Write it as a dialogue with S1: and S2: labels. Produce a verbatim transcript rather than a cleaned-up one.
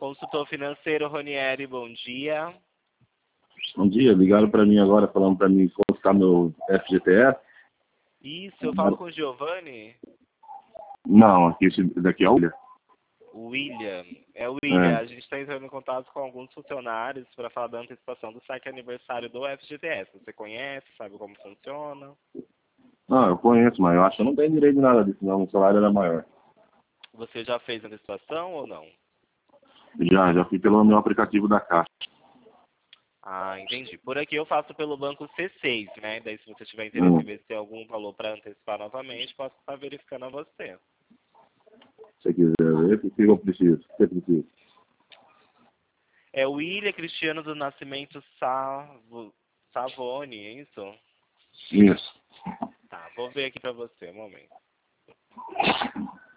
S1: Consultor financeiro, Ronieri, bom dia.
S2: Bom dia, ligaram para mim agora falando para mim consultar meu F G T S.
S1: Isso, eu falo com o Giovanni.
S2: Não, aqui, esse daqui é o William.
S1: O William. É o William.
S2: É.
S1: A gente está entrando em contato com alguns funcionários para falar da antecipação do saque aniversário do F G T S. Você conhece, sabe como funciona?
S2: Não, eu conheço, mas eu acho que eu não tenho direito de nada disso, não. O salário era maior.
S1: Você já fez a antecipação ou não?
S2: Já, já fui pelo meu aplicativo da Caixa.
S1: Ah, entendi. Por aqui eu faço pelo banco C seis, né? Daí se você tiver interesse
S2: Hum.
S1: em ver se tem algum valor para antecipar novamente, posso estar verificando a você.
S2: Se você quiser ver, o que eu preciso? O que você precisa?
S1: É o William Cristiano do Nascimento Savo... Savone, é isso?
S2: Isso.
S1: Tá, vou ver aqui para você, um momento.